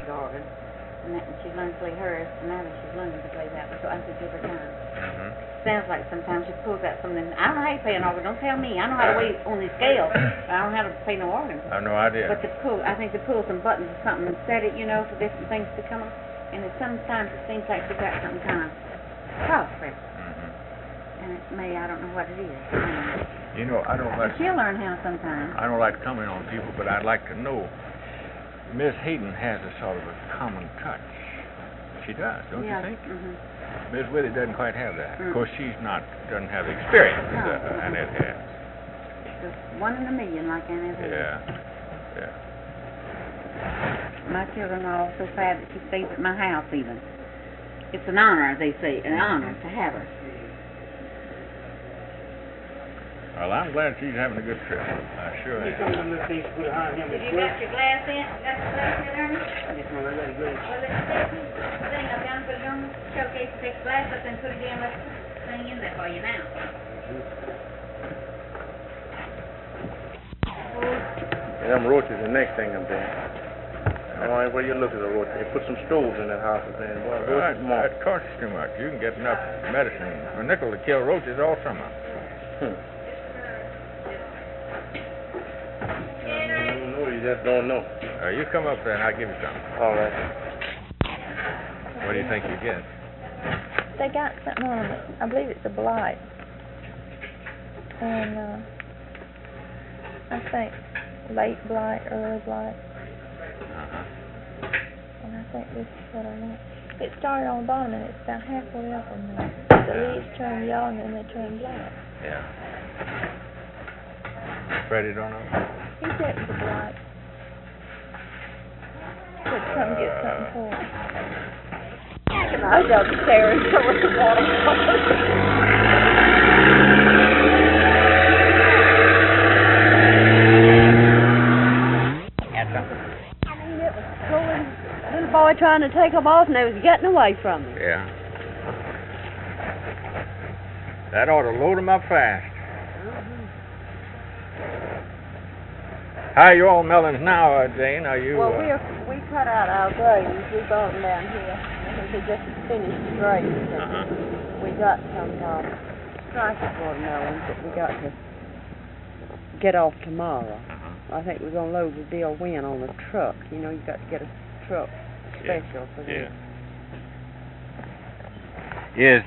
kindergarten. And she learned to play hers, and now that she's learning to play that, so I could give her time. Sounds like sometimes she pulls out something. I don't know how you play an organ. Don't tell me. I know how to weigh on the scale, but I don't know how to play no organ. I have no idea. But I think to pull some buttons or something and set it, for different things to come up. And sometimes it seems like she got something kind of cross-reference. And I don't know what it is. I don't like... She'll learn how sometime. I don't like to comment on people, but I'd like to know. Miss Hayden has a sort of a common touch. She does, don't you think? Miss Withey doesn't quite have that. Of course, doesn't have the experience Annette has. Just one in a million, like Annette has. Yeah. My children are all so sad that she stays at my house even. It's an honor, they say, an honor to have her. Well, I'm glad she's having a good trip. I sure am. Did you got your glass in? Got the glass in, Ernie? I just want to let it go. Well, let's take the thing up down and put it on the showcase, take the glass up and put it in, let's put the thing in there for you now. Them roaches the next thing I'm doing. I don't know where you look at the roaches. They put some stoves in that house and then, that costs too much. You can get enough medicine, a nickel to kill roaches all summer. You just don't know. You come up there and I'll give you something. All right. What do you think you get? They got something on it. I believe it's a blight. And I think late blight, early blight. And I think this is what I want. It started on the bottom and it's about halfway up on there. The leaves turn yellow and then they turn black. Yeah. Freddie don't know? He said it was a blight. Said come get something for him. I was upstairs with the water. Little boy trying to take them off and they was getting away from him. Yeah. That ought to load them up fast. How are your melons now, Jane? Are you... Well, we cut out our grades. We brought them down here. I think they just finished the grades. We got some prices watermelons that we got to get off tomorrow. I think we're going to load the deal when on a truck. You got to get a truck special for them. Yes.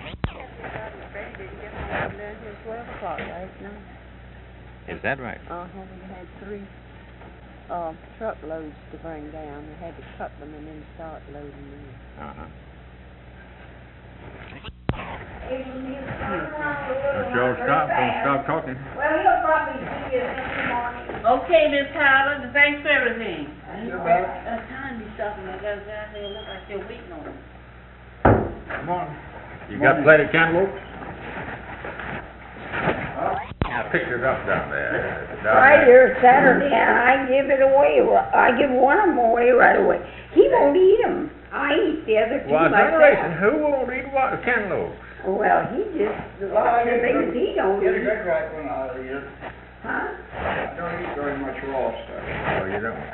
Is that right? We had 3 truckloads to bring down. We had to cut them and then start loading them. Joe, stop talking. Well, he'll probably see you in the morning. Okay, Miss Tyler, thanks for everything. Time be stopping. I got down there, look like they're waiting on him. Come on. You got plenty of cantaloupes? I picked it up down there. Right here Saturday, and I give it away. I give one of them away right away. He won't eat them. I eat the other 2 myself. Who won't eat what? Cantaloupes? Well, he just lots of things he don't Get a eat. good ripe one out of here. Huh? I don't eat very much raw stuff. Oh, you don't?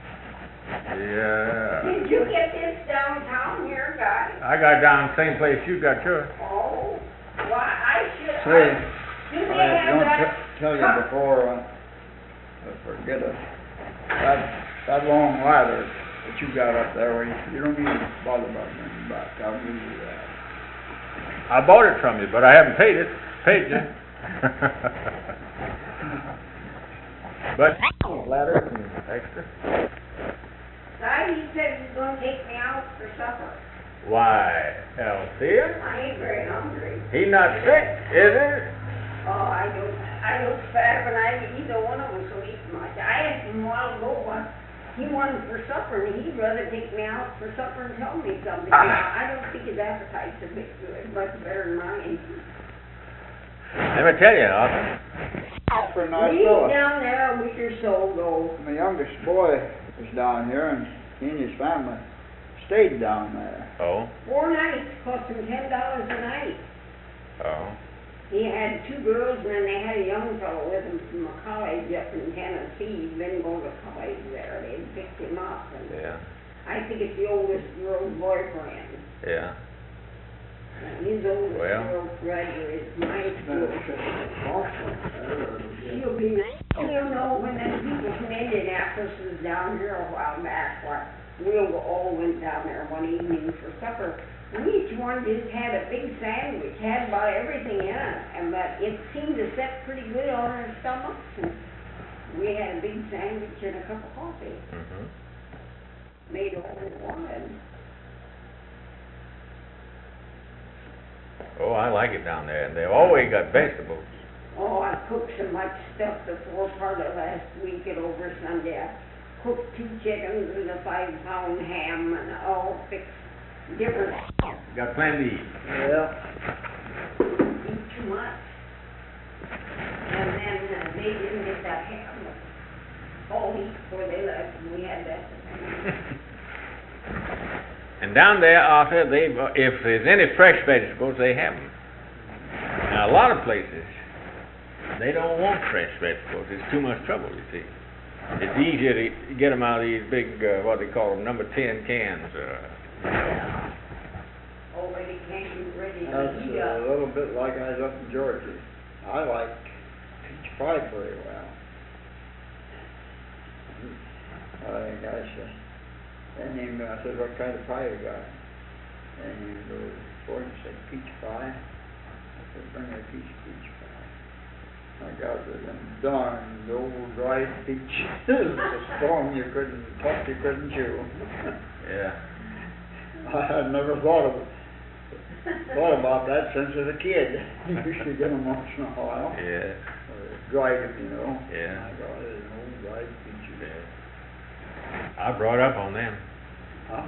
Yeah. Did you get this downtown here, guys? I got down the same place you got yours. Oh, why I should. Say, Do they I have don't that? tell you before, forget it. That long ladder that you got up there, you don't need to bother about bringing back. I'll give you that. I bought it from you, but I haven't paid you. But ladder and extra. Guy, he said he's going to take me out for supper. Why, Althea? I ain't very hungry. He not sick, is he? Oh, I don't fat, and either one of us will eat much. I asked him a while ago what he wanted for supper, and he'd rather take me out for supper and tell me something. I don't think his appetite's a bit good, much better than mine. Let me tell you, Arthur. For a nice He's fella. down there a week or so ago. My youngest boy was down here, and he and his family stayed down there. Oh? 4 nights, cost him $10 a night. Oh. He had 2 girls, and then they had a young fellow with him from a college up in Tennessee. He'd been going to college there. They had picked him up. And Yeah. I think it's the oldest girl's boyfriend. Yeah. His oldest Well. girl graduated my school. She'll be, you know, when them people from Indianapolis was down here a while back, we all went down there one evening for supper. And each one just had a big sandwich, had about everything in it, and but it seemed to set pretty good on our stomachs. And we had a big sandwich and a cup of coffee. Mhm. Made all we wanted. Oh, I like it down there, and they've always got vegetables. Oh, I cooked so much stuff before part of last week and over Sunday. I cooked 2 chickens and a 5-pound ham and all fixed different. Got plenty to eat. Yeah. Eat too much. And then they didn't get that ham all week before they left, and we had that. And down there, Arthur, if there's any fresh vegetables, they have them. Now, a lot of places, they don't want fresh vegetables. It's too much trouble, you see. It's easier to get them out of these big, what they call them, number 10 cans. Already came ready to That's eat a up. little bit like I was up in Georgia. I like peach pie very well. Then I said, what kind of pie you got? And he goes forward and said, peach pie. I said, bring me a piece of peach pie. I got them darn old dried peaches. The strong you couldn't chew. Yeah. I had never thought about that since as a kid. Used to get them once in a while. Yeah. Dried them, you know. Yeah. I got it, old dried peaches. Yeah. I brought up on them. Huh?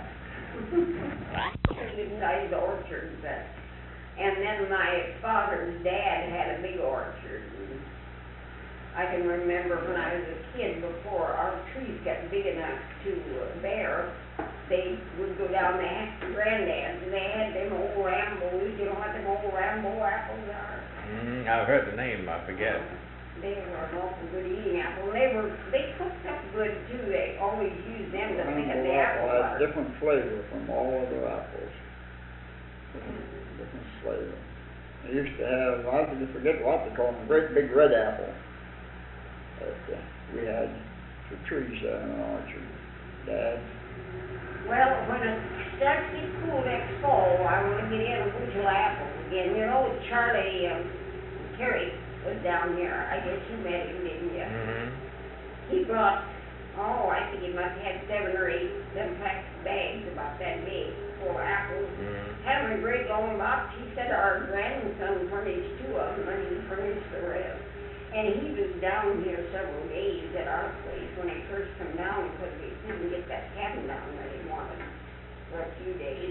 Nice orchards, and then my father's dad had a big orchard. And I can remember when I was a kid, before our trees got big enough to bear, they would go down and ask the granddads, and they had them old Rambos. You know what them old Rambo apples are? I've heard the name, I forget. They were an awful good eating apple. They cooked up good too. They always used them to thicken the apple Had butter. different flavor from all other apples. Different flavor. They used to have, I forget what they call them, great big red apple. That we had for trees in our orchard. Dad. Well, when it starts to get cool next fall, I want to get in a bushel of apples again. You know, Charlie Terry was down here. I guess you met him, didn't you? Mm-hmm. He brought, I think he must have had 7 or 8 them plastic bags about that big full of apples. Had them in great long box. He said our grandson furnished 2 of them and he furnished the rest. And he was down here several days at our place when he first come down because he couldn't get that cabin down that he wanted for a few days.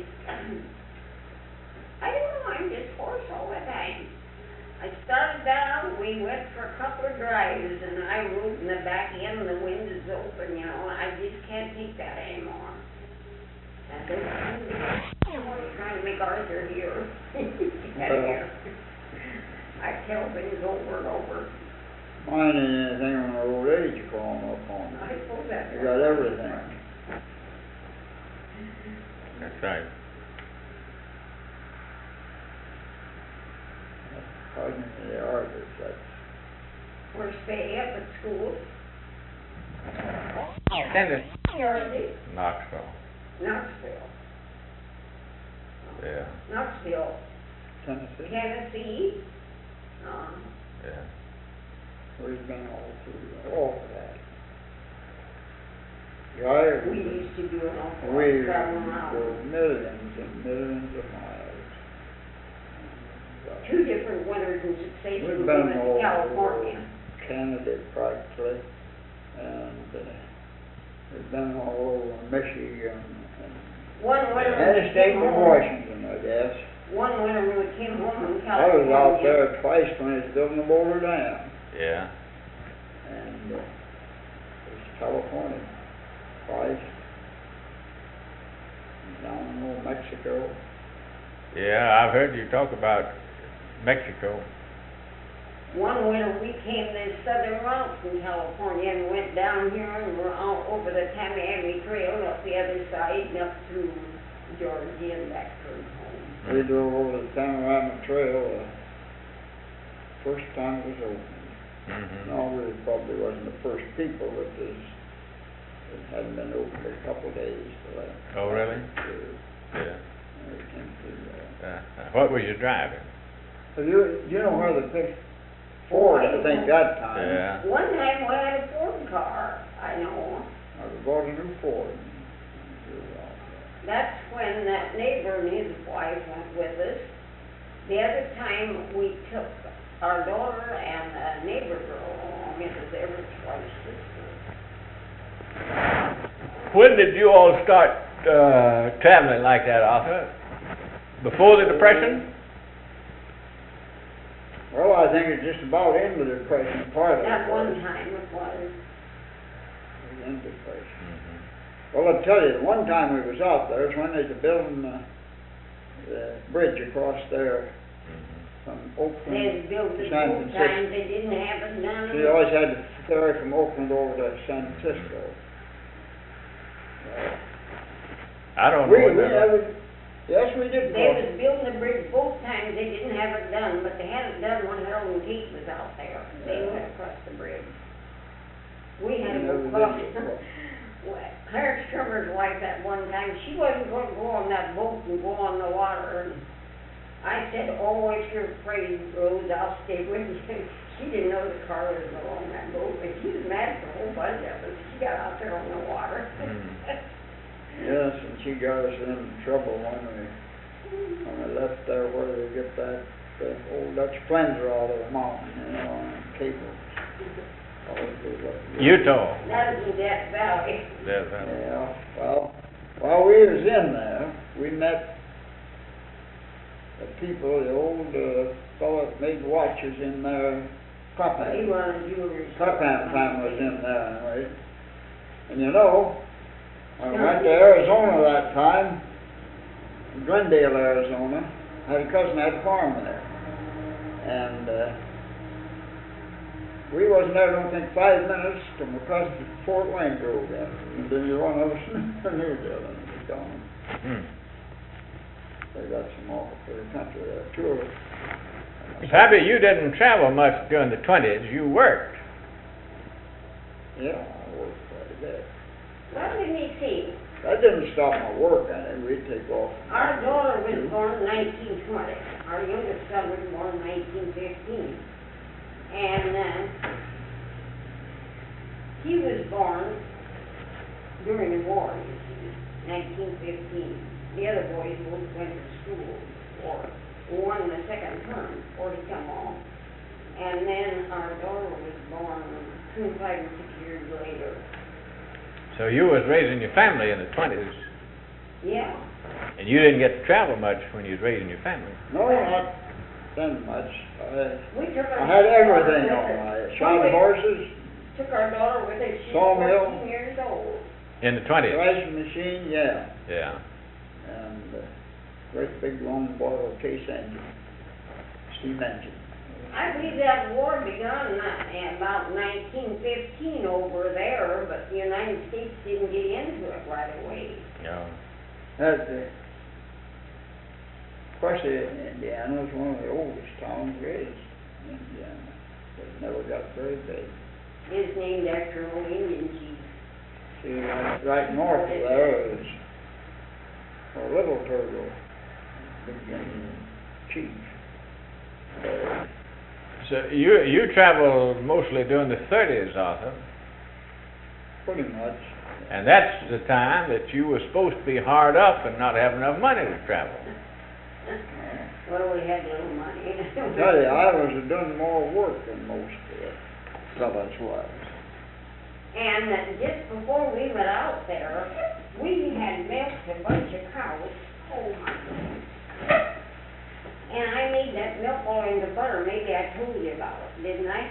I don't know, I'm just hoarse all the time. I started down, we went for a couple of drives, and I rode in the back end, and the wind is open, you know, and I just can't take that anymore. That's it. I'm trying to make Arthur here. I tell things over and over. Mine ain't anything on our old age you call them up on. I suppose that's They got everything. That's right. Pardon me, they are, but that's. We're staying up at school. Tennessee. Knoxville. Knoxville. Yeah. Knoxville, Tennessee. Tennessee. Yeah. We've been all of that. Yeah, We used to do an awful lot we of traveling around. go millions and millions of miles. 2 different winters in succession. We've We been went to all California. over Canada practically, and we've been all over Michigan One winter. and the we state came of home- Washington, I guess. One winter when we came home from I California. was out there twice when they was building the Boulder Dam, Yeah. and it was California twice, and down in old Mexico. Yeah, I've heard you talk about Mexico. one winter we came this southern route from California and went down here and we're all over the Tamiami Trail up the other side and up through Georgia and back toward home. We drove over the Panorama Trail, first time it was opened. No, we probably wasn't the first people, but it hadn't been open for a couple of days. Oh, really? Yeah. We came through there. What was you driving? So you know where the big Ford, I think, that time. Yeah. One time we had a Ford car, I know. We bought a new Ford. That's when that neighbor and his wife went with us. The other time we took our daughter and a neighbor girl along, it was Everett's wife's sister. When did you all start traveling like that, Arthur? Before the Depression? Well, I think it's just about into the Depression part of it. At one time it was. It was in the Depression. Well, I'll tell you, the one time we was out there is when they was building the bridge across there from Oakland They had built to it San both Francisco. times, they didn't have it done. So you always had to ferry from Oakland over to San Francisco. I don't We know. never, yes, we did. They was building the bridge both times, they didn't have it done, but they had it done when Harold and Kate was out there. They went across the bridge. We had to go across. Clarence Trimmer's wife that one time, she wasn't going to go on that boat and go on the water. And I said, oh, if you're afraid, Rose, I'll stay with you. She didn't know the car was on that boat, but she was mad for a whole bunch of us. She got out there on the water. Yes, and she got us in trouble when we left there where they get that old Dutch Flenser out of the mountain, on cables. Utah. That was in Death Valley. Yeah, well, while we was in there, we met the people, the old fellow that made watches in there, He Clapham. was a jewelry. Clapham family was in there anyway. And you know, I went to Arizona that time, Glendale, Arizona. I had a cousin that had a farm there. And we wasn't there, I don't think, 5 minutes till my cousin Fort Wayne drove in. And then you one of us knew them and was gone. They got some off for the country there, too. Pappy, you didn't travel much during the 20s. You worked. Yeah, I worked quite a bit. Well, let me see. That didn't stop my work, and we'd take off. Our daughter was born in 1920. Our youngest son was born in 1915. And he was born during the war, you see, 1915. The other boys both went to school for one the second term before he come home. And then our daughter was born 5 and 6 years later. So you was raising your family in the 20s. Yeah. And you didn't get to travel much when you was raising your family. No, not done much. I had everything on. I shot horses, Took our daughter with us. She was Sawmill. 14 years old. In the 20s. threshing machine, yeah. Yeah. And great big long bottle case engine, steam engine. I believe that war begun in about 1915 over there, but the United States didn't get into it right away. No. That, of course, Indiana was one of the oldest towns raised in Indiana, but it never got very big. It's named after an old Indian chief. See, right north of there is a Little Turtle, big Indian chief. So you traveled mostly during the 30s, Arthur. Pretty much. And that's the time that you were supposed to be hard up and not have enough money to travel. Well, we had little money. I tell you, I was doing more work than most of the fellas was. And just before we went out there, we had milked a bunch of cows. Oh my goodness. And I made that milk all into butter. Maybe I told you about it, didn't I?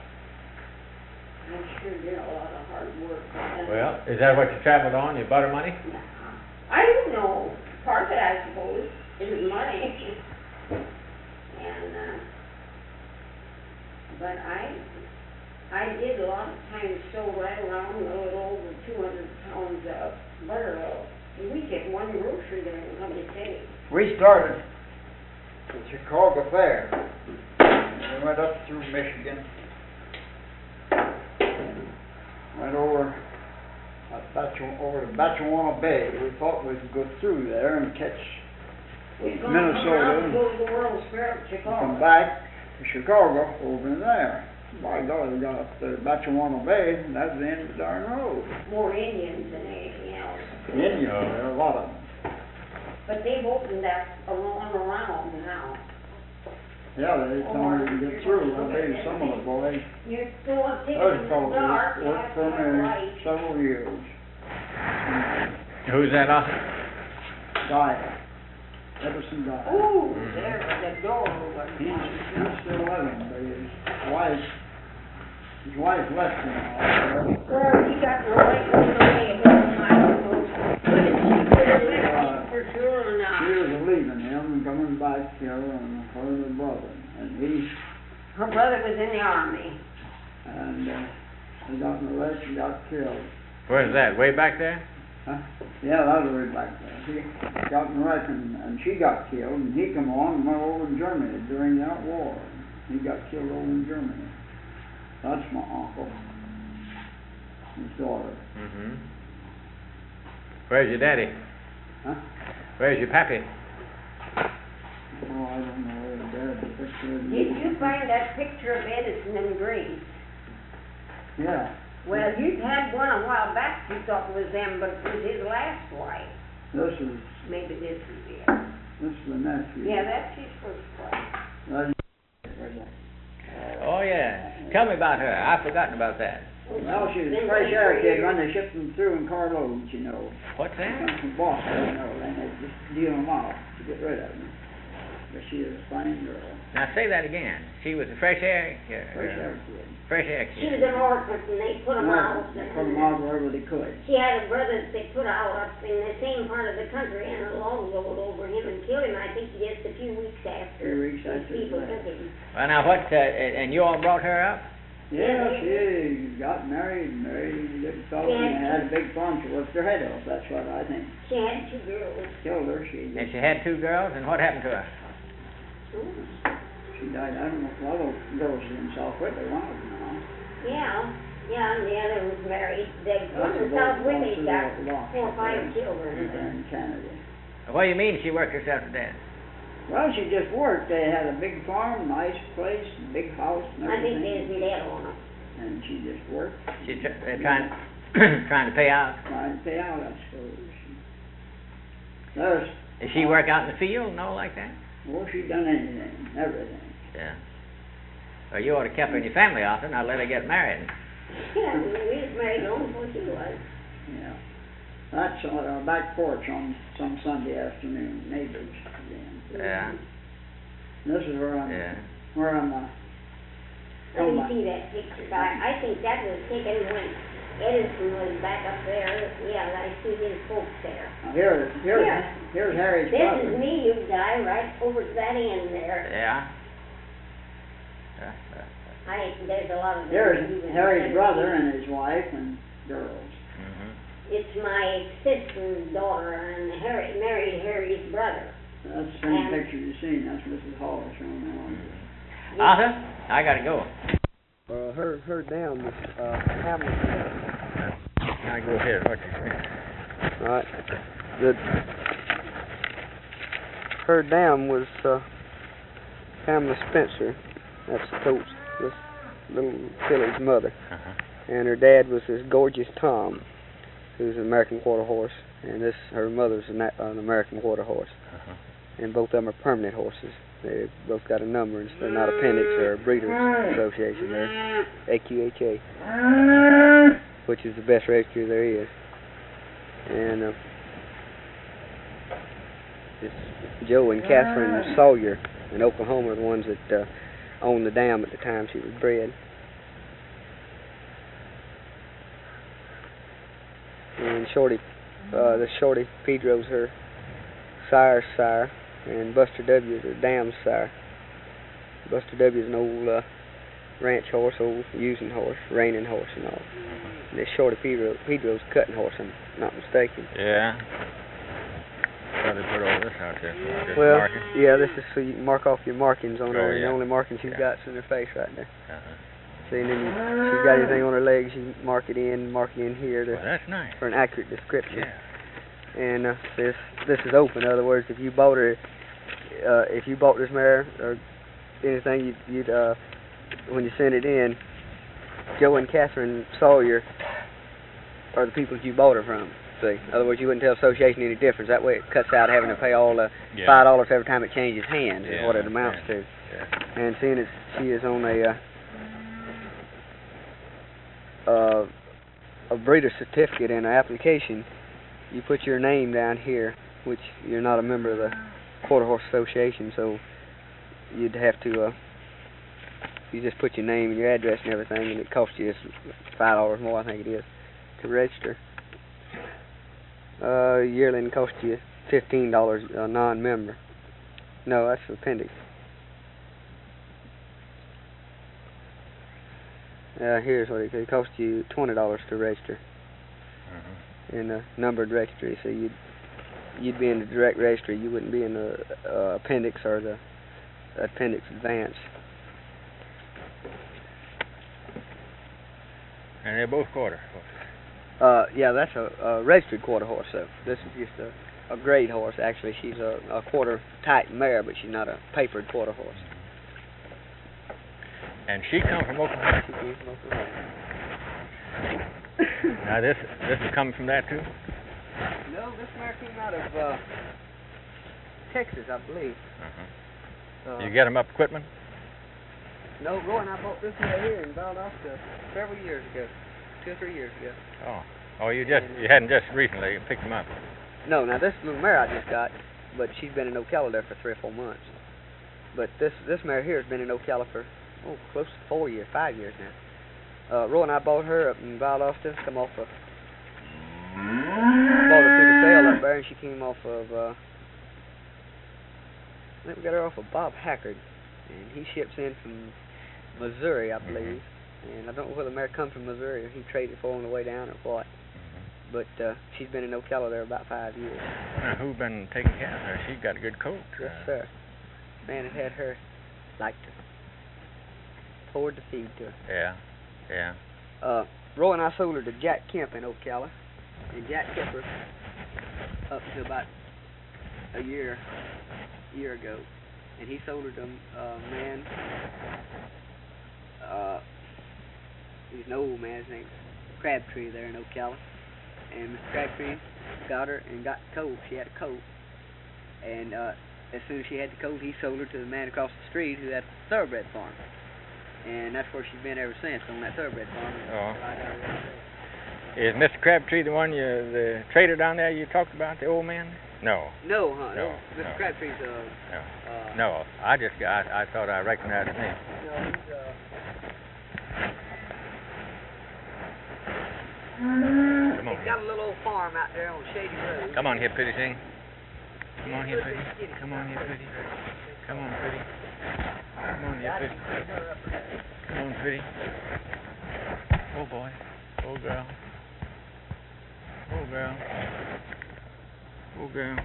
I sure did a lot of hard work. Well, is that what you traveled on, your butter money? I don't know. Part of it, I suppose, is money. And but I did a lot of times show right around a little over 200 pounds of butter oil. And we get one grocery there, let me tell you. We started the Chicago Fair. We went up through Michigan. Went over to Batchewana Bay. We thought we could go through there and catch We've gone Minnesota. around to go to the World's Fair at and Chicago. come back to Chicago over in there. My God, we got up to Batchewana Bay, and that's the end of the darn road. More Indians than anything else. Indians, there are a lot of them. But they've opened that along around now. Yeah, they told me to get through. I think some of the boys, You go up there those in the fellows dark, you worked have for to have me light. several years. Who's that, Arthur? Died. Everson died. Ooh, there was a door over He's there. still living, but his wife left him all. Well, he got the right way ahead of my house. But if she could have left him for sure or not. She was leaving him and coming back here, and her and her brother, and Her brother was in the army. they got in a wreck and got killed. Where's that? Way back there? Huh? Yeah, that was way back there. He got in a wreck and she got killed, and he come on and went over in Germany during that war. He got killed over in Germany. That's my uncle, his daughter. Mm-hmm. Where's your daddy? Huh? Where's your pappy? Oh, I don't know where the dead picture is. Did you find that picture of Edison and Greece? Yeah. Well, you had one a while back, you thought it was them, but it was his last wife. This is Maybe this is it. the nephew. Yeah, that's his first wife. That's- Oh, yeah. Tell me about her. I've forgotten about that. Well, she was a fresh air kid when they shipped them through in carloads, you know. What's that? From Boston, you know, and they just deal them out to get rid of them. But she was a fine girl. Now say that again. She was a fresh air Fresh air kid. fresh air She kid. was an orphan, and they put them out. They put them out wherever they could. She had a brother that they put out up in the same part of the country, and a log rolled over him and killed him, I think just a few weeks after. A few weeks these after people that. took him. Well, now what? And you all brought her up? Yeah, she got married a good fellow, and had a big farm. She worked her head off, that's what I think. She had 2 girls. Killed her, she And she had 2 girls, and what happened to her? She died. I don't know if one of those girls is in South Whitley, one of them now. Yeah, and the other was married. The one That's in the South both Whitley's got lost 4 or 5 there. children. In Canada. What do you mean she worked herself to death? Well, she just worked. They had a big farm, nice place, big house and I think everything. there's dead on her. And she just worked. She's trying trying to pay out. Trying to pay out, I suppose. There's, Did she work out in the field and all like that? well, she done anything, everything. Yeah. Well, you ought to keep her in your family, Arthur, not let her get married. Yeah, we was married long before she was. Yeah. That's on our back porch on some Sunday afternoon, neighbors then. Yeah. This is where I'm, Yeah. I didn't see that picture, but I think that was taken when Edison was back up there. Yeah, I see his folks there. Here's Harry's This brother. is me, you guy, right over to that end there. Yeah. There's a lot of... Here's Harry's brother and his wife and girls. Mm-hmm. It's my sister's daughter, and Harry married Harry's brother. That's the same picture you've seen. That's Mrs. Hall showing now. Arthur, I gotta go. Her dam was Pamela Spencer. Now go ahead. What you think? Right. Her dam was Pamela Spencer. That's Coach, this little filly's mother. Uh-huh. And her dad was this gorgeous Tom, who's an American quarter horse, and her mother's an American quarter horse. Uh-huh. And both of them are permanent horses. They both got a number, and they're not appendix or a breeders association. They're AQHA, which is the best registry there is. And it's Joe and Catherine Sawyer in Oklahoma are the ones that owned the dam at the time she was bred. And Shorty, this Shorty Pedro's her sire's sire, and Buster W is her dam's sire. Buster W is an old ranch horse, old using horse, reining horse, and all. And this Shorty Pedro's cutting horse, I'm not mistaken. Yeah. So they put all this out there for just Well, marking? yeah, this is so you can mark off your markings on Oh, her, and yeah. the only markings she's Yeah. got's in her face right there. Uh-huh. See, and then if she's got anything on her legs, you mark it in here Well, that's nice. for an accurate description. Yeah. And this is open. In other words, if you bought her, if you bought this mare or anything, you'd when you send it in, Joe and Catherine Sawyer are the people you bought her from. See, in other words, you wouldn't tell association any difference. That way, it cuts out having to pay all the Yeah. $5 every time it changes hands. Is Yeah, what it amounts yeah. to. Yeah. And seeing as she is on a breeder certificate in her application, you put your name down here, which you're not a member of the Quarter Horse Association, so you'd have to you just put your name and your address and everything, and it costs you $5 more, I think it is, to register. Yearly and costs you $15 a non-member. No, that's the appendix. Here's what it costs you $20 to register Uh-huh. in a numbered registry. So you'd be in the direct registry. You wouldn't be in the appendix or the appendix advance. And they're both quarter. Yeah, that's a registered quarter horse. So this is just a grade horse. Actually, she's a quarter type mare, but she's not a papered quarter horse. And she come from Oklahoma. She came from Oklahoma. Now this is coming from that too? No, this mare came out of Texas, I believe. Uh-huh. You get them up Quitman? No, Roy and I bought this mare here in Valdosta several years ago, 2 or 3 years ago. Oh, you hadn't just recently picked them up? No, now this little mare I just got, but she's been in Ocala there for 3 or 4 months. But this mare here has been in Ocala for close to 4 years, 5 years now. Roy and I bought her up in Valdosta, bought her through the sale up there, and she came off of I think we got her off of Bob Hackard, and he ships in from Missouri, I believe. And I don't know whether the mare come from Missouri or he traded for her on the way down or what. But she's been in Ocala there about 5 years. Who's been taking care of her? She's got a good coat. Yes, sir. Man had had her like to forward to feed to her. Yeah. Roy and I sold her to Jack Kemp in Ocala, and Jack kept her up to about a year ago, and he sold her to a man. He's an old man. His name's Crabtree there in Ocala, and Mr. Crabtree got her and got the colt. She had a colt, and as soon as she had the colt, he sold her to the man across the street who had a thoroughbred farm. And that's where she's been ever since, on that thoroughbred farm. Is Mr. Crabtree the one the trader down there you talked about, the old man? No. No, huh? No, Mr. no. Crabtree's No. I thought I recognized his name. No, he's Come on. got a little old farm out there on Shady Road. Come on here, pretty thing. Come on here, pretty. Come on here, pretty. Come on, pretty. Come on here, pretty. Come on, pretty. Oh boy. Oh girl. Oh girl. Oh girl.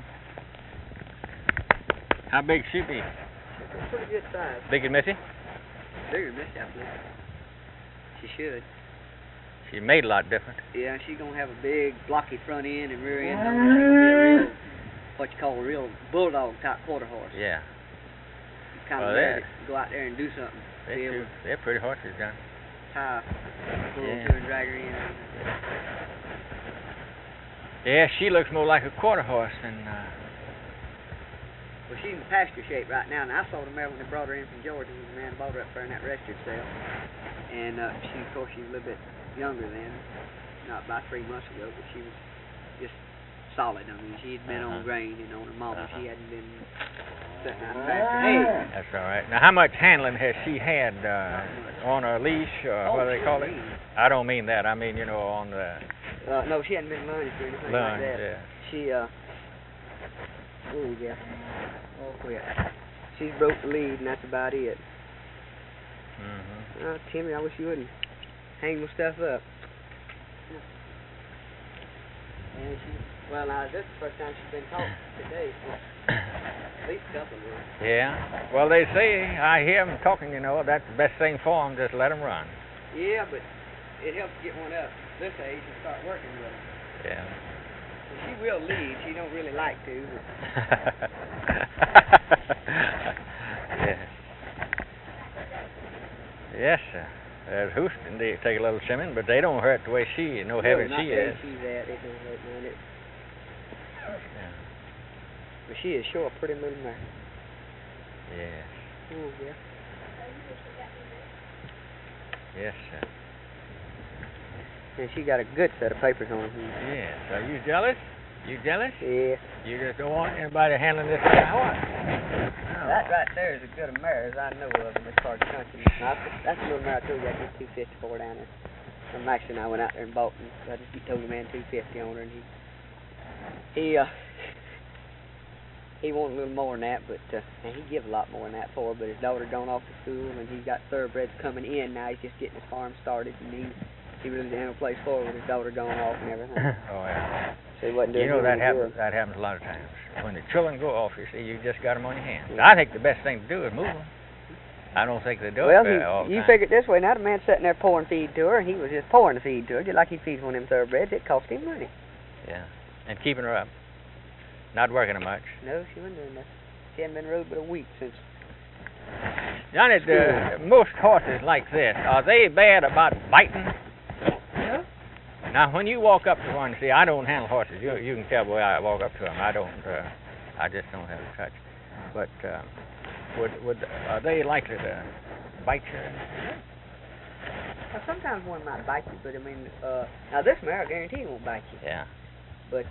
How big she be? Pretty good size. Big and Missy? Bigger than this, I believe. She should. She made a lot different. Yeah, she's gonna have a big blocky front end and rear end. She's gonna be a real, what you call a real bulldog type quarter horse. Yeah. Kind Well, of ready they're- to go out there and do something. Be able to They're pretty horses, John. tie, pull Yeah. to and drag her in. Yeah, she looks more like a quarter horse than. Well, she's in pasture shape right now, and I saw the mare when they brought her in from Georgia. The man bought her up there in that registered sale. And she, of course, she's a little bit younger then, not about 3 months ago, but she was just solid. I mean, she had been on grain and on her mama. She hadn't been sitting out of pasture. Hey! That's all right. Now, how much handling has she had on her leash, or what do they call it? I don't mean that. I mean, on the No, she hadn't been lunged or anything like lunge. that. Yeah. She, oh, yeah. She's broke the lead, and that's about it. Oh, Timmy, I wish you wouldn't hang my stuff up. And well, now, this is the first time she's been caught today, so at least a couple of them. Yeah. Well, they say, I hear them talking, you know, that's the best thing for them, just let them run. Yeah, but it helps get one up this age and start working with them. Yeah. Well, she will lead. She don't really like to. But Yeah. Yes, sir. There's Houston, they take a little trimming, but they don't hurt the way she, no heavy not she where is. she's at. It don't hurt none. Yeah. But she is sure a pretty little mare. Yes. Oh, yeah. Yes, sir. And she got a good set of papers on her. Yes. Are you jealous? You jealous? Yeah. You just don't want anybody handling this kind of horse? That right there is as good a mare as I know of in this part of the country. Now, that's the little mare I told you I get $250 for down there. And Max and I went out there and bought, and I just told the man $250 on her, and he wanted a little more than that, but and he'd give a lot more than that for her. But his daughter gone off to school, and he's got thoroughbreds coming in now. He's just getting his farm started, and he really didn't have a place for her with his daughter gone off and everything. Oh, yeah. So he wasn't doing You know, that happens a lot of times. When the children go off, you see, you just got them on your hands. I think the best thing to do is move them. I don't think they do well, it all the you time. figure it this way. Now the man's sitting there pouring feed to her, and he was just pouring the feed to her, just like he feeds one of them thoroughbreds. It cost him money. Yeah. And keeping her up. Not working her much. No, she wasn't doing nothing. She hadn't been rode but a week since. Johnny, most horses like this, are they bad about biting? No. Now, when you walk up to one, see, I don't handle horses. You can tell the way I walk up to them. I don't. I just don't have a touch. But are they likely to bite you? Well, sometimes one might bite you, but I mean, now this mare, I guarantee won't bite you. Yeah. But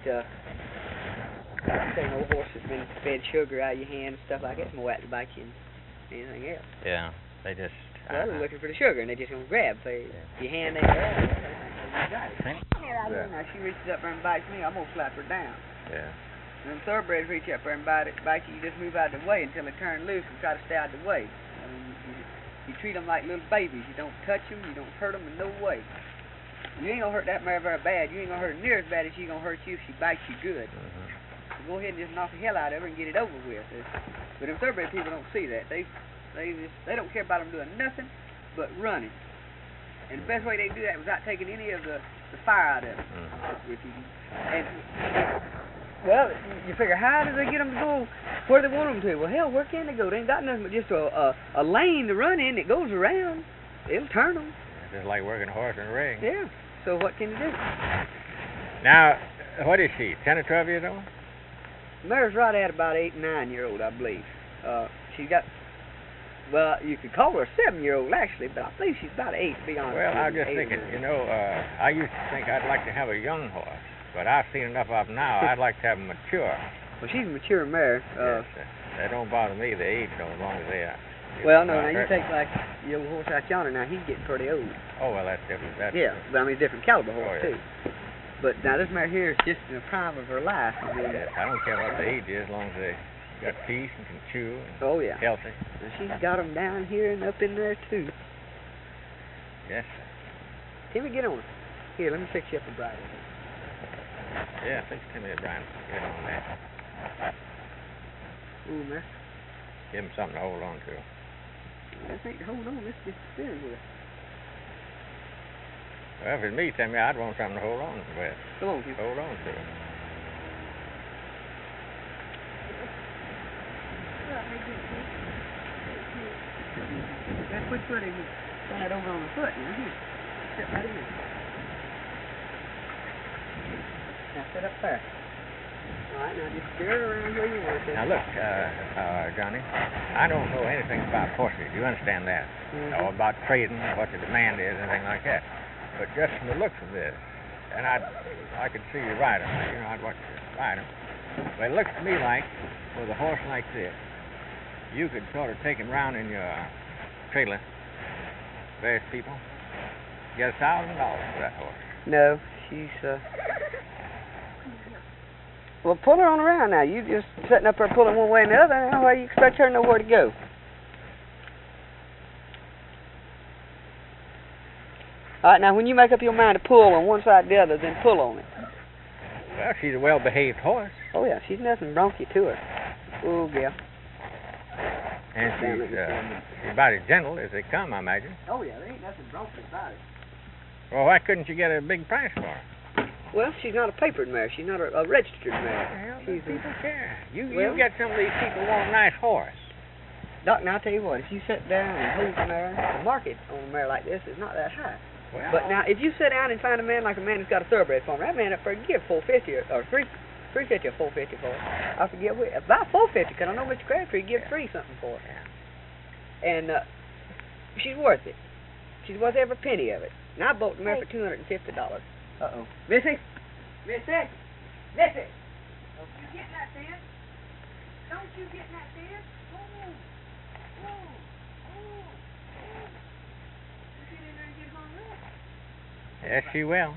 I say no horse has been fed sugar out of your hand and stuff like that. It's more apt to bite you than anything else. Yeah. They just. Well, they're looking for the sugar, and they just gonna grab. So your hand ain't there. You got it. Yeah. Now she reaches up there and bites me, I'm gonna slap her down. Yeah. When thoroughbreds reach up there and bite you, you just move out of the way until they turn loose and try to stay out of the way. I mean, you treat them like little babies. You don't touch them. You don't hurt them in no way. You ain't gonna hurt that mare very bad. You ain't gonna hurt her near as bad as she's gonna hurt you if she bites you good. So go ahead and just knock the hell out of her and get it over with. But them thoroughbred people don't see that. They don't care about them doing nothing but running. And the best way they do that without taking any of the fire out of them. And well, you figure, how do they get them to go where they want them to? Well, hell, where can they go? They ain't got nothing but just a lane to run in that goes around. It'll turn them. Just like working a horse in a ring. Yeah. So what can you do? Now, what is she? 10 or 12 years old? Mare's right at about 8 and 9 year old, I believe. She's got. Well, you could call her a 7-year-old actually, but I believe she's about 8 to be honest. Well, I was just thinking, you know, I used to think I'd like to have a young horse, but I've seen enough of them now. I'd like to have them mature. Well, she's a mature mare. Yes, they don't bother me, the age, though, as long as they are. Well, no, now you take like the old horse out yonder. Now he's getting pretty old. Oh, well, that's different. That's yeah, but I mean, different caliber horse yeah. too. But now this mare here is just in the prime of her life. Yes, I don't care what the age is, as long as they got teeth and can chew and healthy. And she's got them down here and up in there too. Yes. Timmy, get on her. Here, let me fix you up a bridle. Yeah, fix Timmy a bridle. Get on that. Ooh, man. Give him something to hold on to. This ain't hold on. This is just the steering wheel. Well, if it's me, Timmy, I'd want something to hold on with. Come on, Timmy. Hold on to. That's which foot is it? Slide over on the foot. Now, here. Sit right in. Now, sit up there. All right, now just steer it around where you want it. Now, look, Johnny, I don't know anything about horses. You understand that? Or about trading, what the demand is, anything like that. But just from the looks of this, and I could see you ride them. You know, I'd watch you ride them. But it looks to me like, with a horse like this, you could sort of take him round in your trailer, various people, get $1,000 for that horse. No, she's, well, pull her on around now. You just sitting up there pulling one way and the other. How do you expect her to know where to go? All right, now when you make up your mind to pull on one side or the other, then pull on it. Well, she's a well-behaved horse. Oh yeah, she's nothing bronky to her. Oh yeah. And she's about as gentle as they come, I imagine. Oh yeah, there ain't nothing bronky about it. Well, why couldn't you get a big price for her? Well, she's not a papered mare. She's not a registered mare. Well, She's people care. You well, get some of these people want a nice horse. Doc, now I'll tell you what, if you sit down and hold the mare, the market on a mare like this is not that high. Well, But now, if you sit down and find a man like a man who's got a thoroughbred farm, that man up for give $450 or $350 or $450 for it. I forget what, about $450, because I know Mr. Crabtree give $3 something for it. And she's worth it. She's worth every penny of it. And I bought the mare for $250. Uh-oh. Missy? Missy? Missy? Don't you get in that fence? Don't you get in that fence? yes, she will.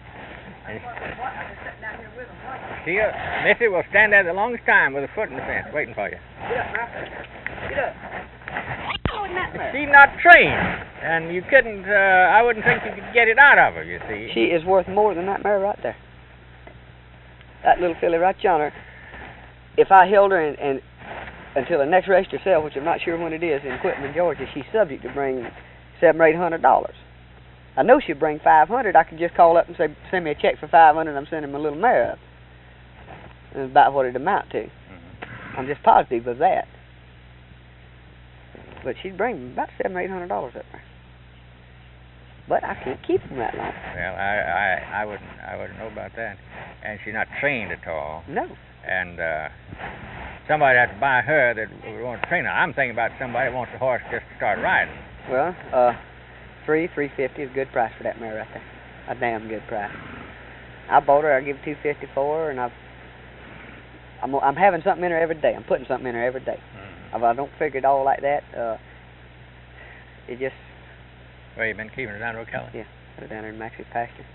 Missy will stand there the longest time with her foot in the fence, waiting for you. Get up, Master. Get up. She's not trained, and you couldn't, I wouldn't think you could get it out of her, you see. She is worth more than that mare right there. That little filly right yonder, if I held her and until the next register sale, which I'm not sure when it is, in Quitman, Georgia, she's subject to bring $700 or $800. I know she'll bring $500. I could just call up and say, send me a check for $500. I'm sending my little mare up. And that's about what it amount to. Mm-hmm. I'm just positive of that. But she'd bring about $700 or $800 up there. But I can't keep them that long. Well, I wouldn't know about that. And she's not trained at all. No. And somebody has to buy her that would want to train her. I'm thinking about somebody that wants a horse just to start riding. Well, $350 is a good price for that mare right there. A damn good price. I bought her. I give her $250 for her, and I'm having something in her every day. I'm putting something in her every day. Mm-hmm. If I don't figure it all like that, it just. Well, you've been keeping her down to Ocala? Yeah, put her down there in Max's pasture.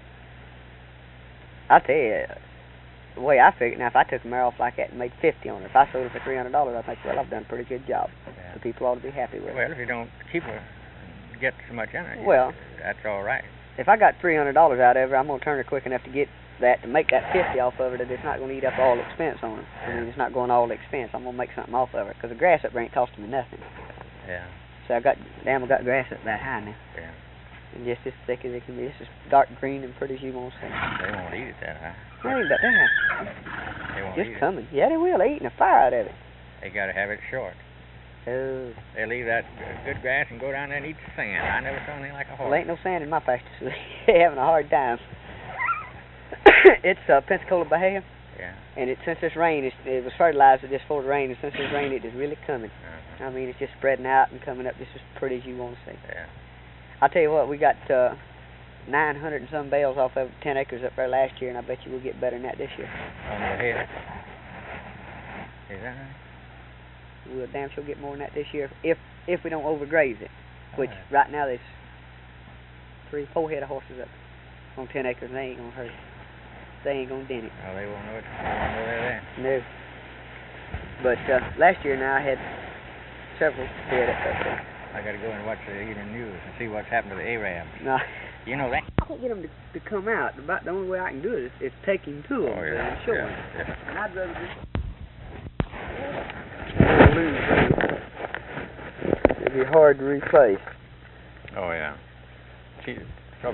I tell you, the way I figure it, now if I took a mare off like that and made $50 on her, if I sold her for $300, I think, well, I've done a pretty good job. Yeah. The people ought to be happy with it. Well, if you don't keep her, get so much in her, well, that's all right. If I got $300 out of her, I'm going to turn her quick enough to get that, to make that $50 off of her, that it's not going to eat up all the expense on her. I mean, it's not going all the expense. I'm going to make something off of her, because the grass up there ain't costing me nothing. Yeah. So I got grass up that high now. Yeah. And just as thick as it can be. It's just dark green and pretty as you want to see. They won't eat it that high. They ain't about that high. They won't Just eat coming. Yeah, they will. They're eating a fire out of it. They got to have it short. Oh. They leave that good grass and go down there and eat the sand. I never saw anything like a horse. Well, ain't no sand in my pasture, so they're having a hard time. It's Pensacola Bahia. Yeah. And since this rain, it was fertilized just before the rain, and since this rain, it is really coming. Uh-huh. I mean, it's just spreading out and coming up just as pretty as you want to see. Yeah. I'll tell you what, we got 900 and some bales off of 10 acres up there last year, and I bet you we'll get better than that this year. On the head. Is that right? We'll damn sure get more than that this year if we don't overgraze it. Which right now there's 3-4 head of horses up on 10 acres, and they ain't gonna hurt it. They ain't gonna dent it. Well, they won't know it. They won't know they're there. No. But last year now I had several head up there. I got to go and watch the evening news and see what's happened to the Arabs. No. You know that? I can't get them to come out. About the only way I can do it is take him to them and show him. Yeah. And I'd rather just lose them. It'd be hard to replace. Oh, yeah. See, trouble.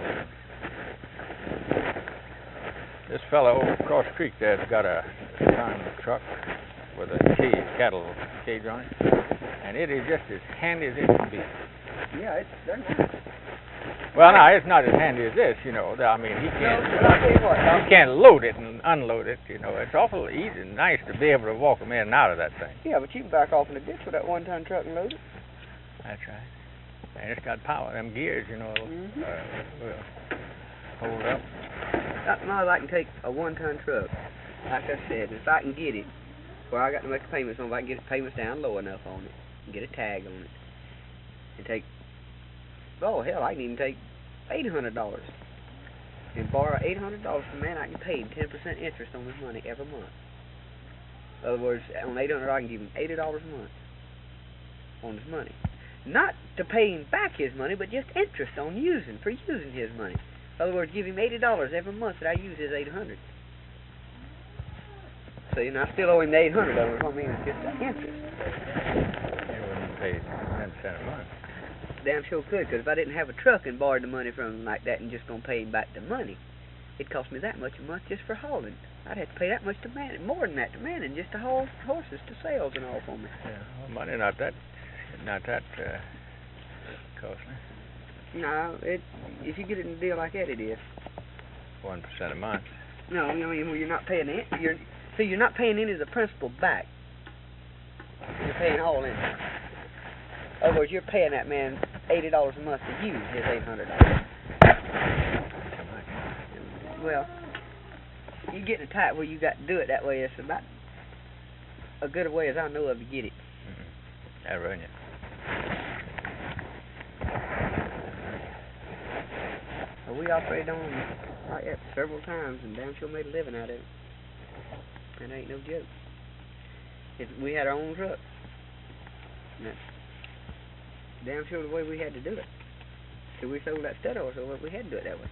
This fellow over across the creek there's got a farm truck with a cattle cage on it, and it is just as handy as it can be. Yeah, they're nice. Well, no, it's not as handy as this, you know. I mean, he can't load it and unload it, you know. It's awful easy and nice to be able to walk them in and out of that thing. Yeah, but you can back off in the ditch with that one-ton truck and load it. That's right. And it's got power. Them gears, you know, will hold up. Nothing more I can take a one-ton truck, like I said, if I can get it, where I got to make the payments on, if I can get the payments down low enough on it, and get a tag on it, and take, oh, hell, I can even take $800 and borrow $800 from a man I can pay him 10% interest on his money every month. In other words, on $800, I can give him $80 a month on his money. not to pay him back his money, but just interest on using his money. In other words, give him $80 every month that I use his $800. So I still owe him the $800. I mean, it's just interest. You wouldn't pay 10 cents a month. Damn sure could, because if I didn't have a truck and borrowed the money from him like that and just gonna pay him back the money, it'd cost me that much a month just for hauling. I'd have to pay that much to man, more than that to manning, just to haul horses to sales and all for me. Yeah, well, money not that costly. No, if you get it in a deal like that, it is. 1% a month. No, I mean, well, you're not paying it. You're not paying any of the principal back. You're paying all in. In other words, you're paying that man $80 a month to use his $800. Well, you get in a tight where you got to do it that way. It's about as good a way as I know of to get it. That'll run you. Well, we operated on like that several times and damn sure made a living out of it. That ain't no joke. We had our own truck. And that's damn sure the way we had to do it. So we sold that stud horse, so we had to do it that way.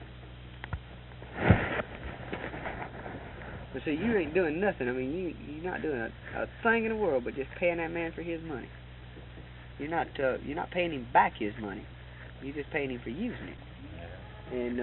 But see, you ain't doing nothing. I mean, you're not doing a thing in the world but just paying that man for his money. You're not paying him back his money. You're just paying him for using it. And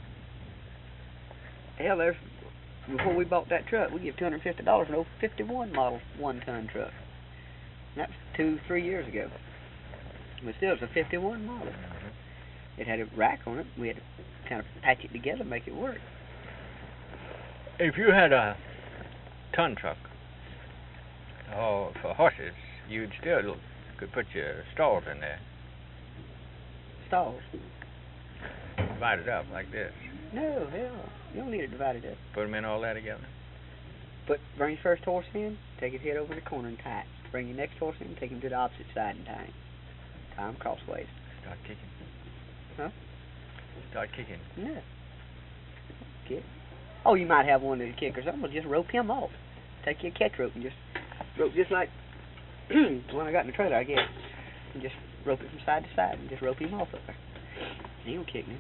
hell, before we bought that truck, we give $250 an old '51 model 1-ton truck. And that's 2-3 years ago. But still, it's a '51 model. It had a rack on it. We had to kind of patch it together, make it work. If you had a ton truck for horses, you'd still could put your stalls in there. Stalls? Divide it up like this. No, hell, you don't need it divided up. Put them in all that together. Bring your first horse in, take his head over in the corner and tie it. Bring your next horse in, take him to the opposite side and tie him. Tie him crossways. Start kicking. Huh? Start kicking. No. Kick. Oh, you might have one of the kickers. I'm going to just rope him off. Take your catch rope and just rope just like the one I got in the trailer, I guess. And just rope it from side to side and just rope him off up there. He don't kick me.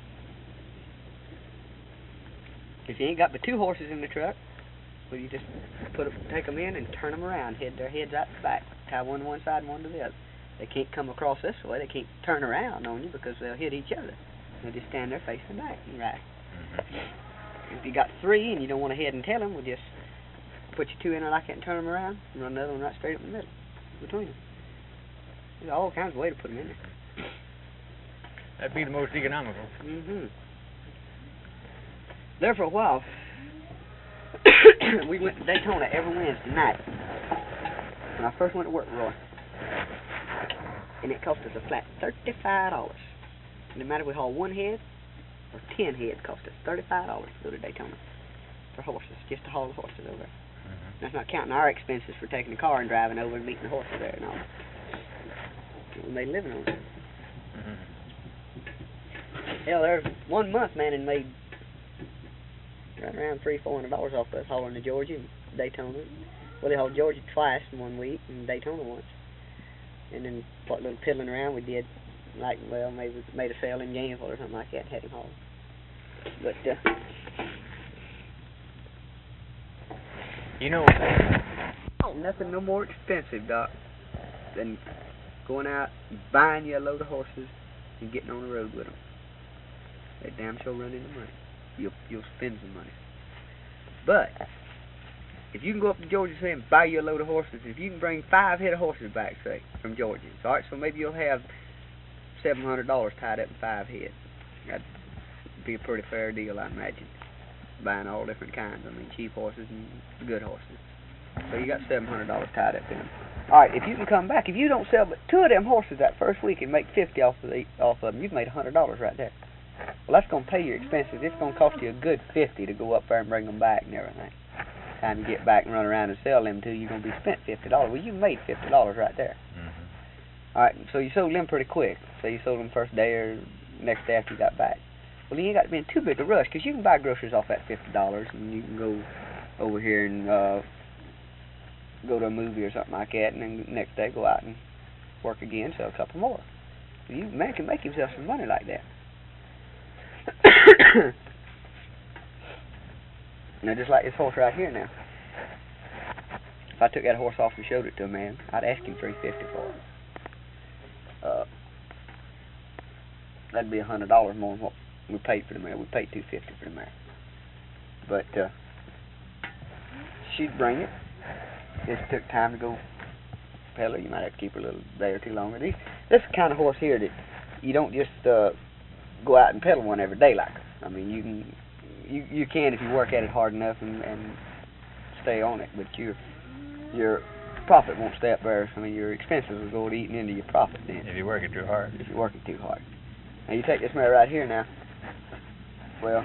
If you ain't got but 2 horses in the truck, well, you just take them in and turn them around, their heads out the back, tie one to one side and one to the other. They can't come across this way. They can't turn around on you because they'll hit each other. They'll just stand there facing back and ride. If you got 3 and you don't want to head and tail them, we'll just put your 2 in there like that and turn them around and run the other one right straight up in the middle between them. There's all kinds of ways to put them in there. That'd be the most economical. There for a while, we went to Daytona every Wednesday night. When I first went to work with Roy. And it cost us a flat $35. No matter if we haul 1 head or 10 heads, cost us $35 to go to Daytona for horses, just to haul the horses over. That's not counting our expenses for taking the car and driving over and meeting the horses there and all. We made a living on it. Hell, there's 1 month, man, and made right around $300-400 off us hauling to Georgia and Daytona. Well, they hauled Georgia twice in 1 week and Daytona once. And then what little piddling around we did, like, well, maybe we made a sale in Gainesville or something like that and had him haul. But, you know, nothing no more expensive, Doc, than going out, buying you a load of horses, and getting on the road with them. They damn sure run into money. You'll spend some money. But if you can go up to Georgia, say, and buy you a load of horses, if you can bring 5 head of horses back, say, from Georgia, all right, so maybe you'll have $700 tied up in 5 head. That'd be a pretty fair deal, I imagine. Buying all different kinds. I mean, cheap horses and good horses. So you got $700 tied up in them. All right, if you can come back, if you don't sell but 2 of them horses that first week and make $50 off of them, you've made $100 right there. Well, that's going to pay your expenses. It's going to cost you a good $50 to go up there and bring them back and everything. Time you get back and run around and sell them to, you're going to be spent $50. Well, you made $50 right there. All right, so you sold them pretty quick. So you sold them first day or next day after you got back. Well, you ain't got to be in too big a rush because you can buy groceries off that $50 and you can go over here and go to a movie or something like that, and then the next day go out and work again, sell a couple more. Man can make himself some money like that. Now, just like this horse right here now. If I took that horse off and showed it to a man, I'd ask him $350 for it. That'd be $100 more than what we paid for the mare. We paid $250 for the mare. But she'd bring it. Just took time to go pedal her. You might have to keep her a little day or two longer. This is the kind of horse here that you don't just go out and pedal one every day like her. I mean, you can if you work at it hard enough and stay on it, but your profit won't stay up there. I mean, your expenses will go eating into your profit then. If you work it too hard. If you work it too hard. Now you take this mare right here now. Well,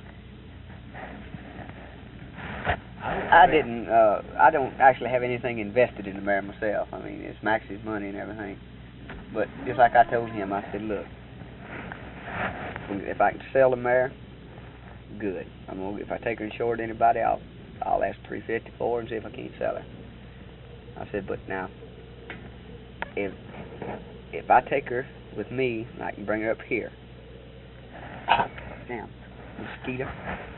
I don't actually have anything invested in the mare myself. I mean, it's Max's money and everything. But just like I told him, I said, look, if I can sell the mare, good. If I take her insured to anybody, I'll ask $350 for her and see if I can't sell her. I said, but now, if I take her with me, I can bring her up here. Damn, mosquito.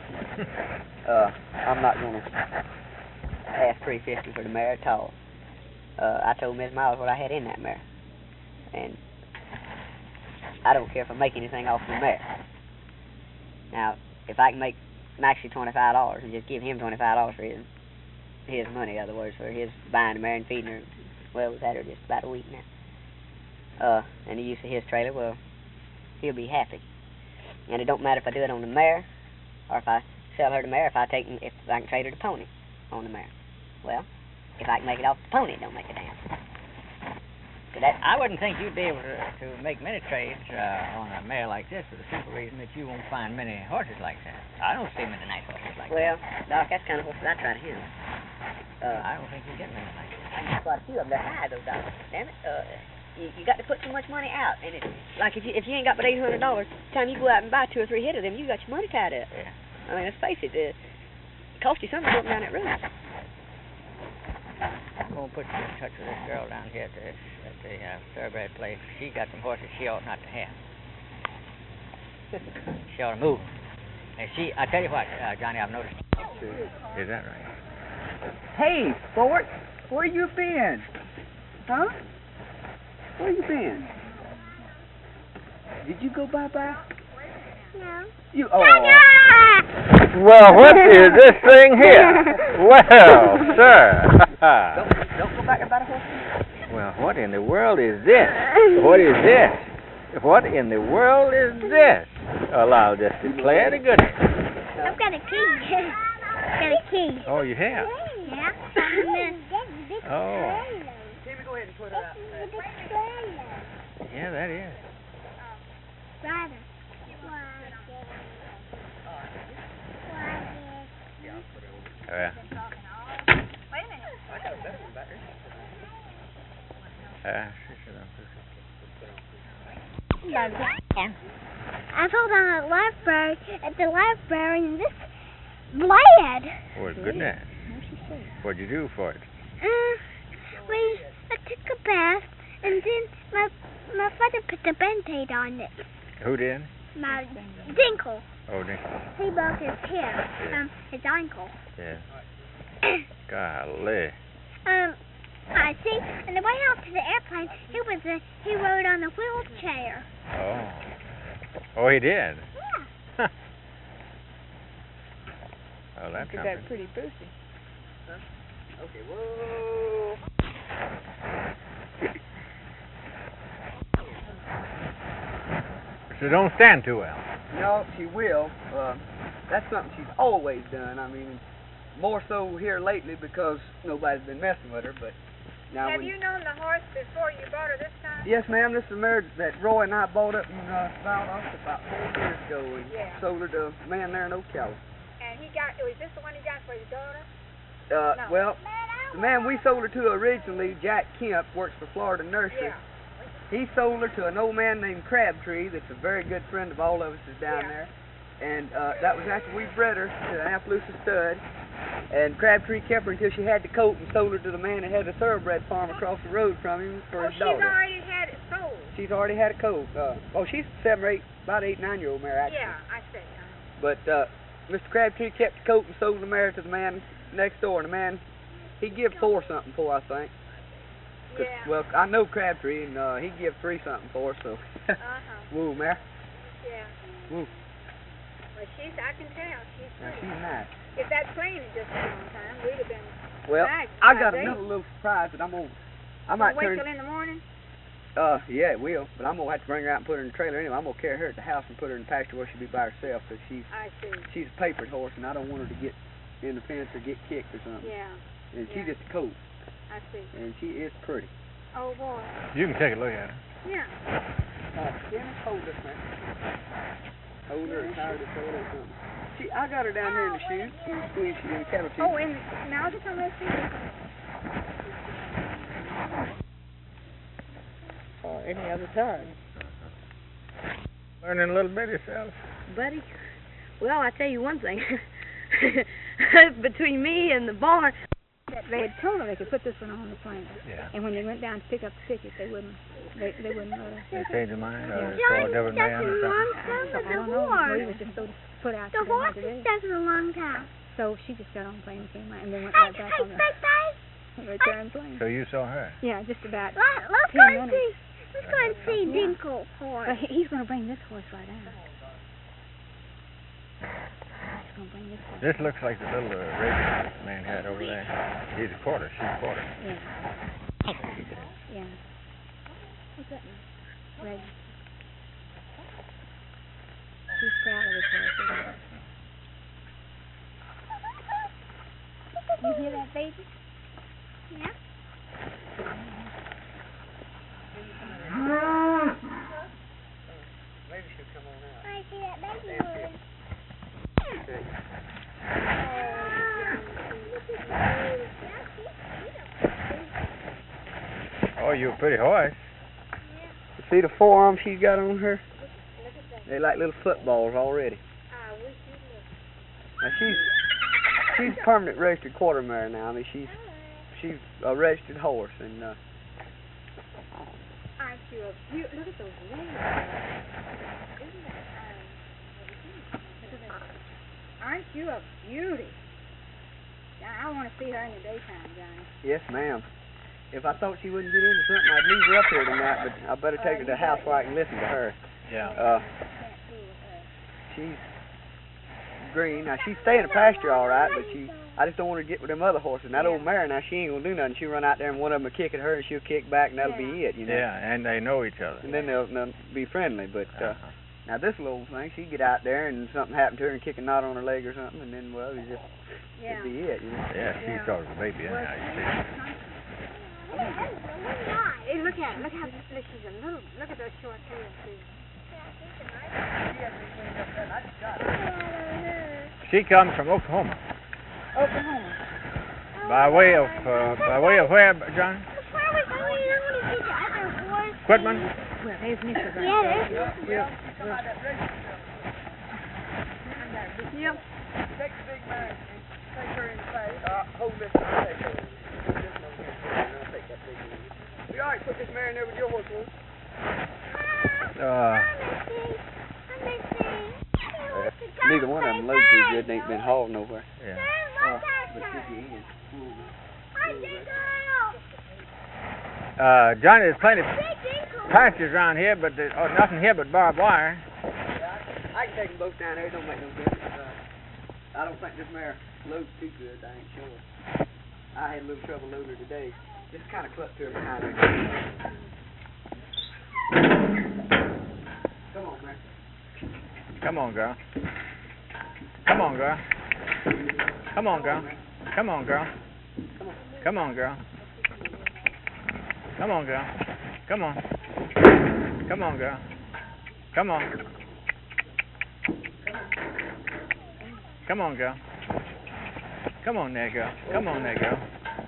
I'm not going to ask $350 for the mare at all. I told Ms. Miles what I had in that mare, and I don't care if I make anything off the mare. Now, if I can make Maxie $25 and just give him $25 for his money, in other words, for his buying the mare and feeding her, well, we've had her just about a week now, and the use of his trailer, well, he'll be happy. And it don't matter if I do it on the mare, or if I sell her the mare, if I can trade her the pony on the mare. Well, if I can make it off the pony, it don't make a damn. I wouldn't think you'd be able to make many trades on a mare like this for the simple reason that you won't find many horses like that. I don't see many nice horses like that. Well, Doc, that's the kind of horses I try to handle. I don't think you get many like that. I got quite a few of them. They're high, though, Doc. Damn it. You got to put so much money out, and like if you ain't got but $800, the time you go out and buy 2 or 3 head of them, you got your money tied up. Yeah. I mean, let's face it, it cost you something to go up and down that road. I'm going to put you in touch with this girl down here at the thoroughbred place. She got some horses she ought not to have. She ought to move. And I tell you what, Johnny, I've noticed. Is that right? Hey, sport, where you been? Huh? Where you been? Did you go bye-bye? No. Well, what is this thing here? Well, sir. Don't go back about a horse. Well, what in the world is this? What is this? What in the world is this? Well, I'll just declare the goodness. I've got a key. Got a key. Oh, you have? Yeah. Oh. Timmy, go ahead and put it out. Yeah, that is. Brother. Yeah. Wait a minute. I got a better one back Yeah. I sold on a library at the library and this bled. Oh, goodness. What'd you do for it? I took a bath and then my father put the Band-Aid on it. Who did? My Dinkle. Oh, Dinkle. He broke his hip, his ankle. Yeah. Golly. I see. On the way out to the airplane, he rode on a wheelchair. Oh. Oh, he did? Yeah. Oh, that's something. that pretty pussy. Huh? Okay, whoa. So don't stand too well. No, she will. That's something she's always done. I mean, more so here lately because nobody's been messing with her, but now Have you known the horse before you bought her this time? Yes, ma'am. This is a mare that Roy and I bought up in Valdosta about 4 years ago and sold her to a man there in Ocala. And was this the one he got for his daughter? No. Well, the man we sold her to originally, Jack Kemp, works for Florida Nursery. Yeah. He sold her to an old man named Crabtree that's a very good friend of all of us is down there. And that was after we bred her to an Appaloosa stud. And Crabtree kept her until she had the colt and sold her to the man that had a thoroughbred farm across the road from him for his daughter. She's already had it sold. she's already had a colt. She's 7 or 8, about 8, 9-year-old mare actually. Yeah, I said. But Mr. Crabtree kept the colt and sold the mare to the man next door. And the man, he give 4 something for, I think. Yeah. Well, I know Crabtree, and he give 3 something for, so. Woo, mare. Yeah. Woo. Well, I can tell, she's Now, pretty. she's nice. If that plane had just been on time, we'd have been Well, back I by got day. another little surprise that I might Wait turn. till in the morning? Yeah, it will. But I'm gonna have to bring her out and put her in the trailer anyway. I'm gonna carry her at the house and put her in the pasture where she'll be by herself, because I see. she's a papered horse, and I don't want her to get in the fence or get kicked or something. Yeah. And she's yeah. just a colt, I see. and she is pretty. Oh, boy. You can take a look at her. Yeah. Dennis, hold this, man. Hold her, tie her to throw her or something. I got her down here in the chute. Squeeze she in the cattle chute. Oh, and now to come let's see. Any other time. Learning a little bit yourself. Buddy, well, I tell you one thing. Between me and the barn, They had told her they could put this one on the plane. Yeah. And when they went down to pick up the ticket, they wouldn't let her. They changed their mind, or Yeah. saw a different man or something. I don't know. We was just so put out. the to horse them today. is taking a long time. So she just got on the plane and came out, and then went Hey, right back hey, on big guys, the return plane. So you saw her? Yeah, just about. let's 10 go and minutes. see. Let's go and see Yeah. Dinkle horse. But he's going to bring this horse right out. He's going to bring this horse. This looks like the little Arabian man had over there. He's a quarter, she's a quarter. Yeah. Yeah. What's that? Red. He's proud of his horse. You hear that, baby? Yeah. Maybe she'll come on out. I see that baby moving. Oh, you're a pretty horse. See the forearm she's got on her? They're like little footballs already. Now she's a permanent registered quarter mare now. I mean she's a registered horse, and Aren't you a beaut? Look at those legs. Isn't that, aren't you a beauty? I want to see her in the daytime, Johnny. yes, ma'am. If I thought she wouldn't get into something, I'd leave her up here tonight. But I better take her to the house where I can listen to her. Yeah. She's green. Now she's staying in the pasture all right, but I just don't want her to get with them other horses. And that old mare, now she ain't gonna do nothing. She'll run out there and one of them will kick at her, and she'll kick back, and that'll be it, you know. Yeah, and they know each other. And then they'll be friendly. But now this little thing, she'd get out there and something happened to her and kick a knot on her leg or something, and then well, it'd be it, you know. Yeah, she's sort of a baby anyhow, you see. Hey, look at her. Look how she's a little. Look at those short tails, too. She comes from Oklahoma. Oklahoma. By way of where, John? Where we going? I want to see the other horse. Quitman? Well, there's Mrs. right Yeah, there. there's Yep. Take the big mare and take her in the face. Hold this. I'll take her. I'll take that big one. You all right? Put this mare in there with your horse, Luke. Neither one of them load too good. They ain't been hauled nowhere. Yeah. But should be in. Johnny, there's plenty of pastures around here, but there's nothing here but barbed wire. I can take them both down there. It don't make no difference. I don't think this mare loads too good. I ain't sure. I had a little trouble loading her today. Just kind of clucked to her behind her. Come on, man. Come on, girl. Come on, girl. Come on, girl. Come on, girl. Come on, girl. Come on, girl. Come on. Come on, girl. Come on. Come on, girl. Come on there, girl. Come on there, girl.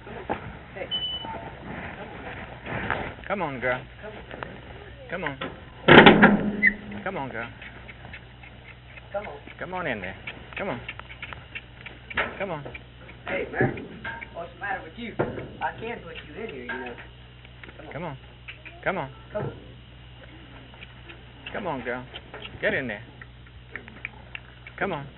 Come on, girl. Come on. Come on, girl. Come on. Come on in there. Come on. Come on. Hey, Mary. What's the matter with you? I can put you in here, you know. Come on. Come on. Come on. Come on, girl. Get in there. Come on.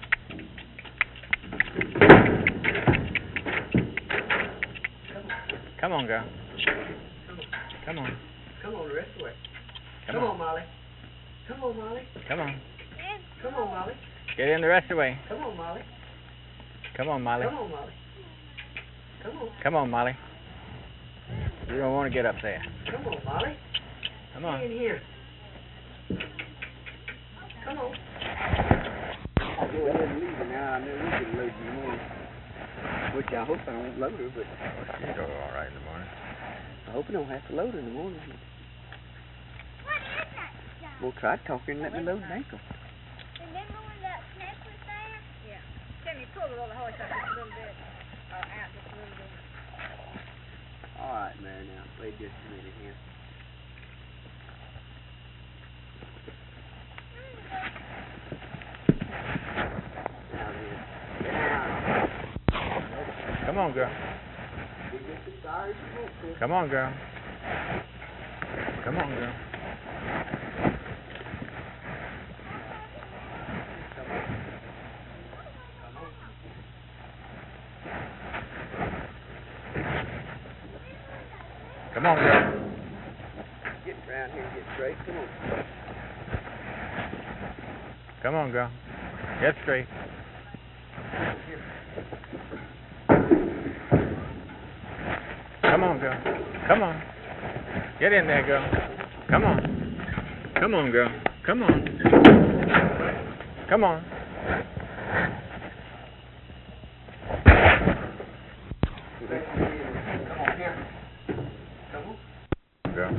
Come on, girl. Come on. Come on the rest of the way. Come Come on. on, Molly. Come on, Molly. Come on. Come on, Molly. Get in the rest of the way. Come on, Molly. Come on, Molly. Come on, Molly. Come on. Come on, Molly. You don't want to get up there. Come on, Molly. Come on. Get in here. Come on. I'll go ahead and leave her now. I know we can load you in the morning. Which I hope I don't load her, but She'll go all right in the morning. I hope I don't have to load her in the morning. What is that stuff? We'll try to talk her and let me load an ankle. Remember when that snake was there? Yeah. Timmy, pull the little horse up just a little bit, or out just a little bit. All right, Mary, now, wait just a minute here. Now then, get down. Come on, girl. You get as far as you want to. Come on, girl. Come on, girl. Come on, girl. Get around here and get straight. Come on. Come on, girl. Get straight. Come on, girl. Come on. Get in there, girl. Come on. Come on, girl. Come on. Come on. Girl.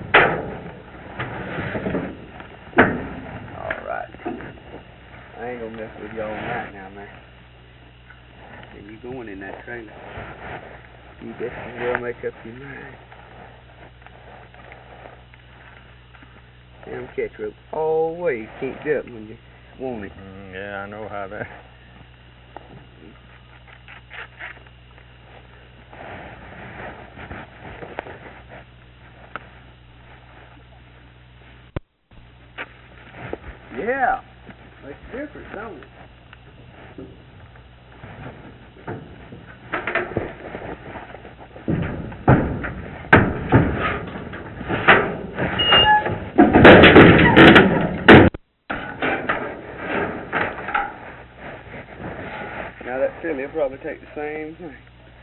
All right. I ain't gonna mess with you all night now, man. And you going in that trailer. You best as well make up your mind. Damn catch rope all the way kicked up when you want it. Yeah, I know how that. Yeah. Makes a difference, don't it? Now that filly will probably take the same thing.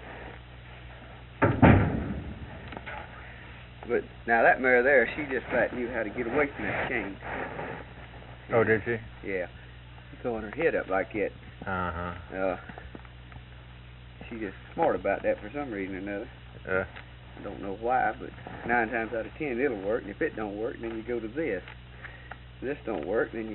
But now that mare there, she just about knew how to get away from that chain. Oh, did she? Yeah. Throwing her head up like that. Uh-huh. She's just smart about that for some reason or another. I don't know why, but 9 times out of 10 it'll work, and if it don't work, then you go to this. If this don't work, then you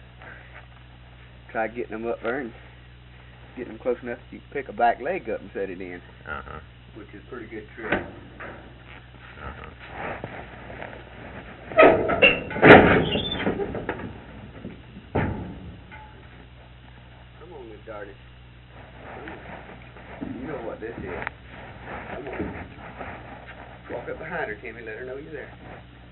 try getting them up there and getting them close enough that you can pick a back leg up and set it in. Uh-huh. Which is a pretty good trick. Uh-huh. Come on, Miss Darty. You know what this is. Come on. Walk up behind her, Timmy. Let her know you're there.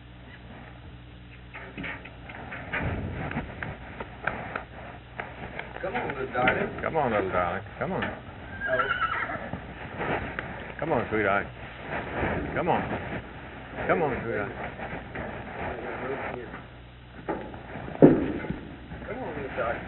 Come on, little darling. Come on, little darling. Come on. Oh. Come on, sweetheart. Come on. Come on, sweetheart. Come on, little darling.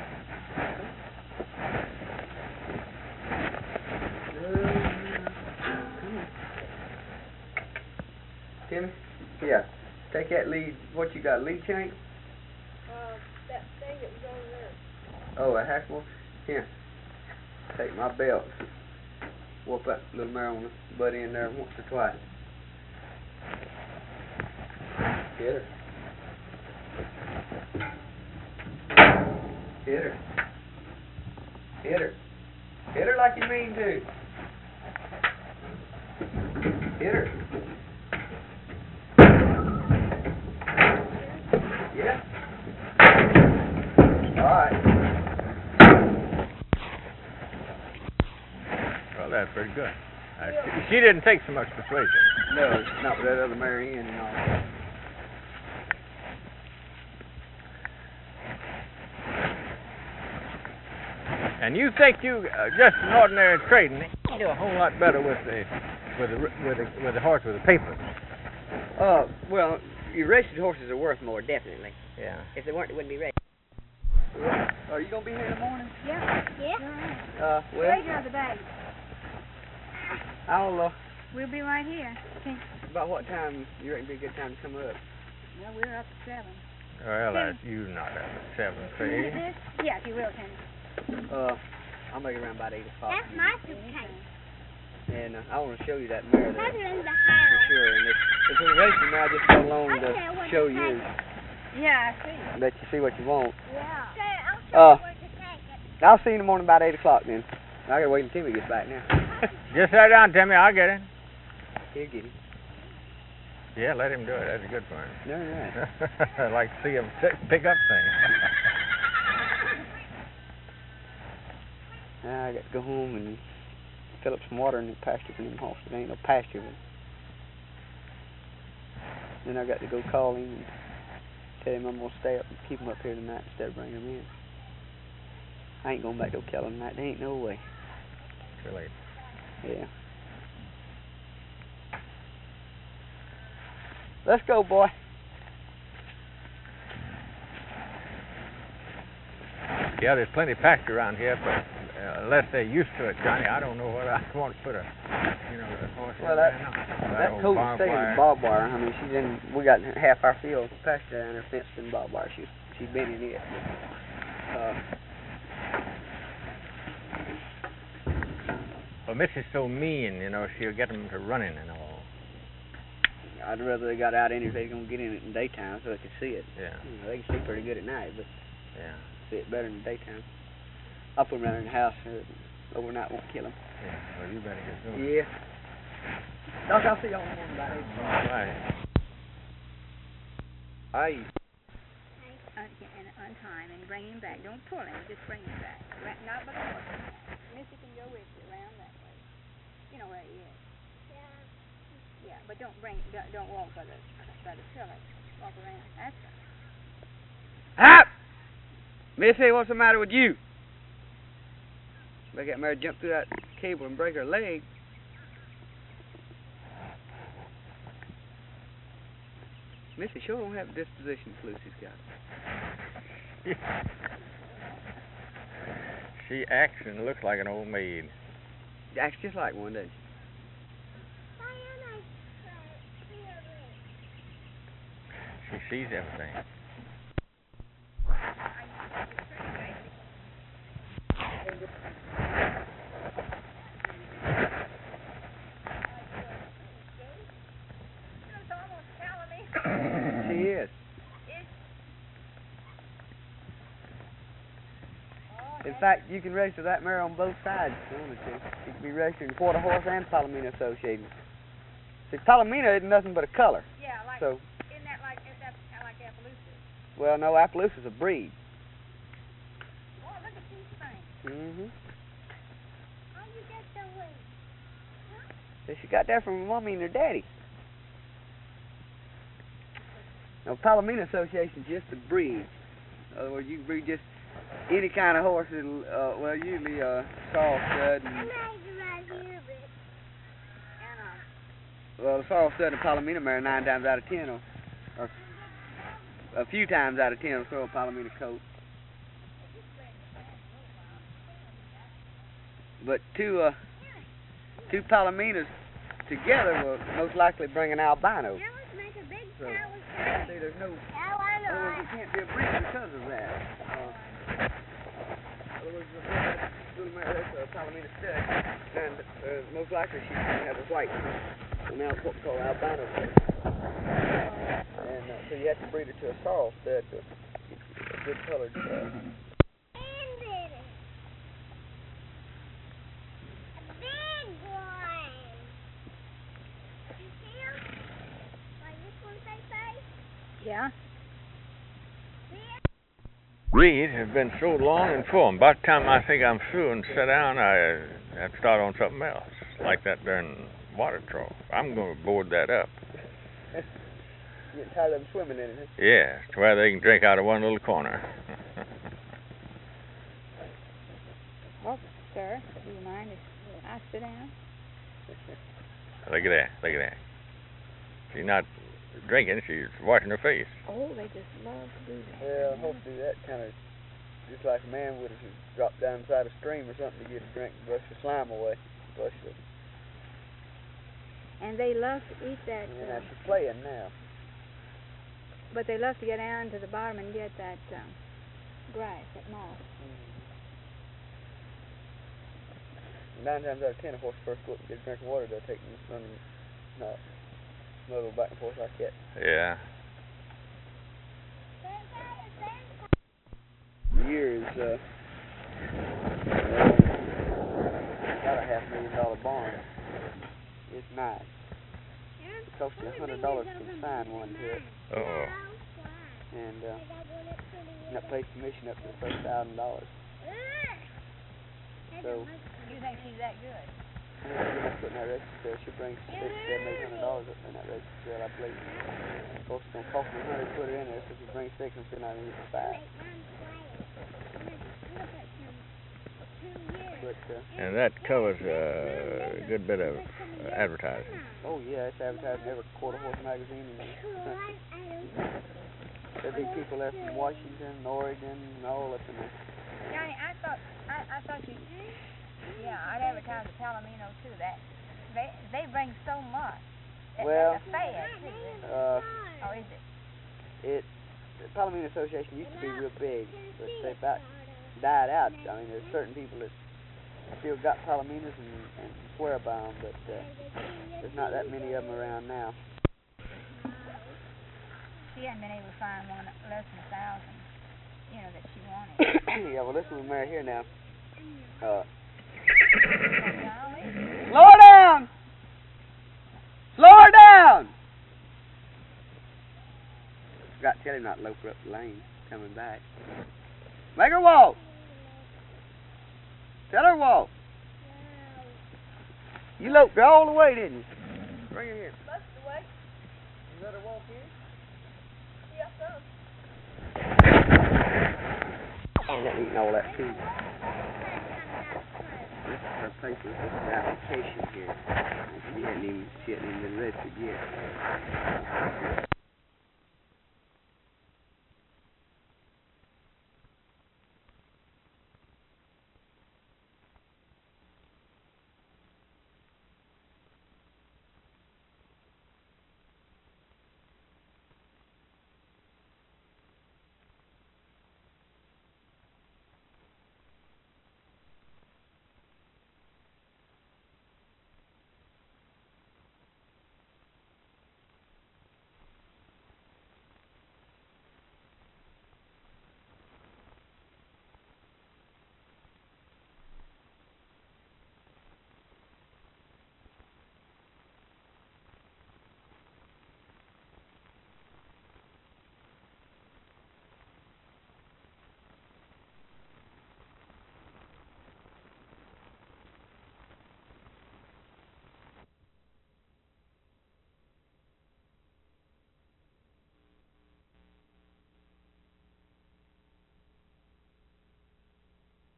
Timmy? Yeah. Take that lead. What you got, lead chain? That thing that was over there. Oh, a hackle? Here. Take my belt. Whoop that little mare on the butt end there once or twice. Hit her. Hit her. Hit her. Hit her like you mean to. Hit her. Yeah. All right. Well, that's pretty good. She didn't take so much persuasion. No, not with that other mare in and all. And you think you just an ordinary trading, you do a whole lot better with the horse with the paper. Well, your registered horses are worth more, definitely. Yeah. If they weren't, they wouldn't be registered. Are you gonna be here in the morning? Yeah. Well, Where's your other bag? I'll We'll be right here. Okay. about what time you reckon be a good time to come up? Well, we're up at 7. Well, you not up at 7, see? Yeah, if you will, Kenny. I'll make it around about 8 o'clock. That's my suitcase. And I want to show you that mare there. Put it in the For house. sure. And if it's racing mare, I just go along I to care what show to you. take it. Yeah, I see. Let you see what you want. Yeah. Okay, I'll show you where to take it. I'll see you in the morning about 8 o'clock then. I gotta wait until Timmy gets back now. Just sit down, Timmy. I'll get it. He'll get it. Yeah, let him do it. That's a good one. No, right. I like to see him pick up things. Now I got to go home and fill up some water in the pasture for them horses. There ain't no pasture. But then I got to go call him and tell him I'm gonna stay up and keep him up here tonight instead of bringing him in. I ain't going back to Ocala tonight. There ain't no way. Too late. Yeah. Let's go, boy. Yeah, there's plenty of pasture around here, but unless they're used to it, Johnny, I don't know what I want to put a horse Well, in that there. coat is staying in barbed wire. I mean, she's in. We got half our field pasture down there fenced in barbed wire. She's been in it. Well, Missy's so mean, she'll get them to running and all. I'd rather they got out in here if they're gonna get in it in daytime so they can see it. Yeah. They can see pretty good at night, but yeah, see it better in the daytime. I'll put them around in the house. Overnight won't kill them. Yeah. Well, you better get going. Yeah. Doc, I'll see y'all in the morning about 8 o'clock. All right. Aye. And on time, and bring him back. Don't pull him, just bring him back. Not but the horse. Missy can go with you around that way. You know where he is. Yeah, but don't walk by the pillar. Walk around. That's right. Hop! Missy, what's the matter with you? They got Mary jump through that cable and break her leg. Missy sure don't have the disposition Lucy's got. She acts and looks like an old maid. Acts just like one, doesn't she? She sees everything. She is. In fact, you can register that mare on both sides if you wanted to. You can be registered in Quarter Horse and Palomino Associated. See, Palomino isn't nothing but a color. Yeah, like, So, isn't that like Appaloosa? well, no, Appaloosa's a breed. Oh, look at these things. Mm-hmm. How you get the weight? So she got that from her mommy and her daddy. Now, Palomino Association's just a breed. In other words, you can breed just any kind of horse. Well, usually sorrel stud and well, the sorrel stud and Palomino mare 9 times out of 10 or a few times out of 10 will throw a Palomino coat. But two Palominos together will most likely bring an albino. So, see, there's no. Otherwise, it can't be a breed because of that. Otherwise, little mare, that's a Palomino stud, and most likely she's going to have a white. So now it's what we call albino. And so you have to breed her to a sorrel stud, a good colored. Yeah. Reed has been so long and full. By the time I think I'm through and sit down, I have to start on something else, like that darn water trough. I'm going to board that up. Getting tired of them swimming in it, huh? Yeah, to where they can drink out of one little corner. Well, sir, do you mind if I sit down? Look at that. Look at that. She's not drinking. She's washing her face. Oh, they just love to do that. Yeah, I hope to do that kind of just like a man would if he dropped down inside a stream or something to get a drink and brush the slime away. Brush the... And they love to eat that. And that's the playing now. But they love to get down to the bottom and get that grass, that moss. Mm-hmm. 9 times out of 10, if a horse first go up and get a drink of water, they'll take and run snuggle back and forth like that. Yeah. The year is got a $500,000 barn. It's nice. It cost you $100 to sign one to it. Uh-oh. And that pays commission up to the first $1,000. So You think she's that good? she's not putting that register sale. She brings $600, $700, $800 up in that register sale, I believe. Of course, it's gonna cost me $100 to put it in there. So if you bring 6, I'm still not gonna get the 5. But And that covers a good bit of advertising. oh yeah, it's advertised in every quarter horse magazine in the country. There'll be people there from Washington, Oregon, and all up in there. Johnny, I thought you. Yeah, I'd advertise at Palomino too. That they bring so much. Well, That's a fad too. Or is it? The Palomino Association used to be real big, but they about died out. I mean, there's certain people that still got Palominos and swear by them, but there's not that many of them around now. She hadn't been able to find one less than 1,000, that she wanted. Yeah, well, this one right here now. Slow her down! Slow her down! Forgot to tell him not to lope her up the lane, coming back. Make her walk! Tell her walk! You loped her all the way, didn't you? Bring her here. Most of the way. You let her walk here? Yes, sir. I'm not eating all that food. This is her paper, this is the application here. She hadn't even been registered yet.